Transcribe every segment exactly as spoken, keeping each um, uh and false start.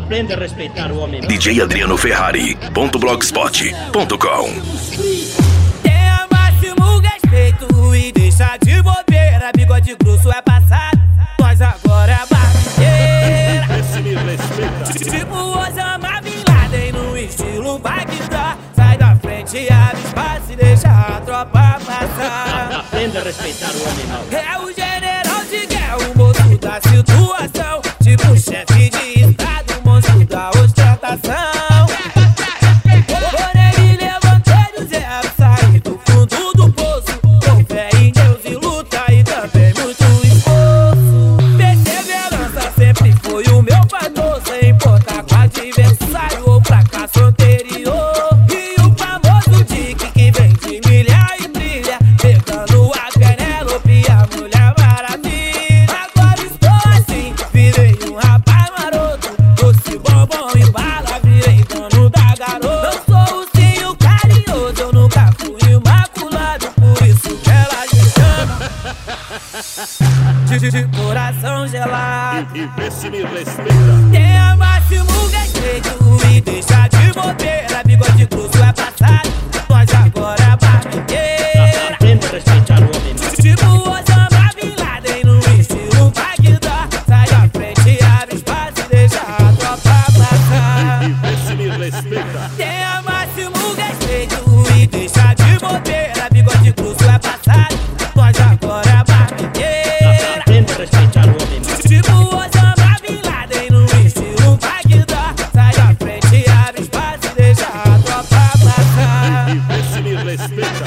Aprenda a respeitar o homem. D J Adriano Ferrari ponto blogspot ponto com. Tenha máximo respeito e deixa de bobeira. Bigode grosso é passado, nós agora é barbeira. Esse me respeita. Tipo Osama Bin Laden no estilo Bagdá. Sai da frente, abre espaço e deixa a tropa passar. Aprenda a respeitar o homem mau. É o general de guerra, o moço da situação. Tipo chefe de estado, monstro da ostentação. Por ele levantei do zero, saí do fundo do poço. Com fé em Deus e luta e também muito esforço. Perseverança sempre foi o meu fator, sem importar com adversário ou fracasso anterior. E o famoso Dick que vem de milha e brilha, pegando a Penélope, a Mulher Maravilha. Agora estou assim, virei um rapaz maroto, doce, bombom e bala, virei dono da garota. Eu sou o ursinho carinhoso, eu nunca fui imaculado, por isso que ela me chama de, de coração gelado. E vê se me respeita. Tenha máximo respeito e deixa de bobeira. Bigode grosso é passado, nós agora é barbeira. Aprenda a respeitar o homem mau. Tipo Osama Bin Laden no estilo Bagdá. Sai da frente, abre espaço e deixa a tropa passar. E vê se me respeita. Tenha máximo respeito e deixa de bobeira. Bigode grosso é passado, nós agora é barbeira. Aprenda a respeitar o homem mau. Tipo Osama Bin Laden no estilo Bagdá. Sai da frente, abre espaço e deixa a tropa passar. E vê se me respeita.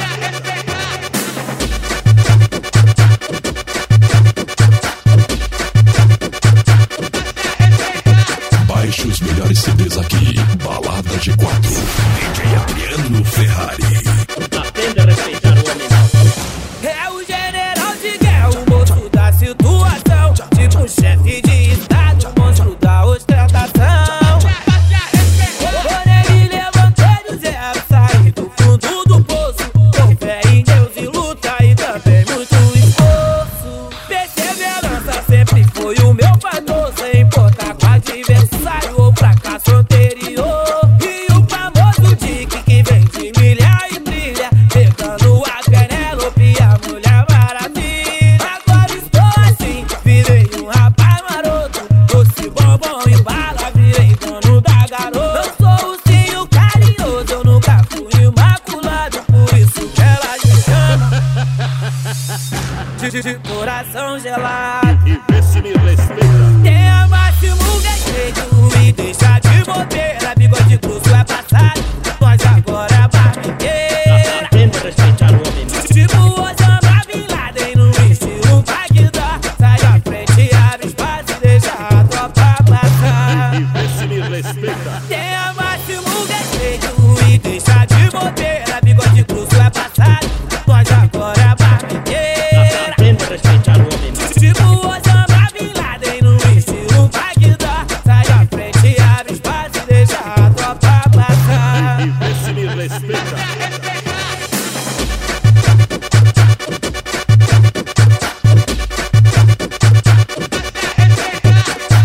Baixe os melhores C Ds aqui. Balada G quatro. D J Adriano Ferrari. Aprenda a respeitar o homem mau. É o general de guerra, o moço da situação. Tipo chefe de estado, monstro da ostentação. Por ele levantei do zero, saí do fundo do poço. Com fé em Deus e luta e também muito esforço. Perseverança sempre foi o meu fator, sem importar com adversário ou fracasso anterior. E o famoso Dick que vem de milha e brilha, pegando a Penélope, a Mulher Maravilha. Agora estou assim, virei um rapaz maroto, doce, bombom e bala, virei dono da garota. Eu sou o ursinho carinhoso, eu nunca fui imaculado, por isso que ela me chama de, de coração gelado. E vê se me respeita. Tenha máximo respeito e deixa de bobeira. Bigode grosso é passado, nós agora é barbeira. Aprenda a respeitar o homem mau. Tipo Osama Bin Laden no estilo Bagdá. Sai da frente, abre espaço e deixa a tropa passar. E vê se me respeita. Tenha máximo respeito e deixa de bobeira. Bigode grosso é passado, nós agora é barbeira. Aprenda a respeitar o homem mau. Tipo Osama Bin Laden no estilo Bagdá. Sai da frente, abre espaço e deixa a tropa passar. E vê se me respeita.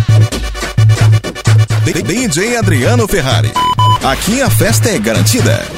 D J Adriano Ferrari. Aqui a festa é garantida.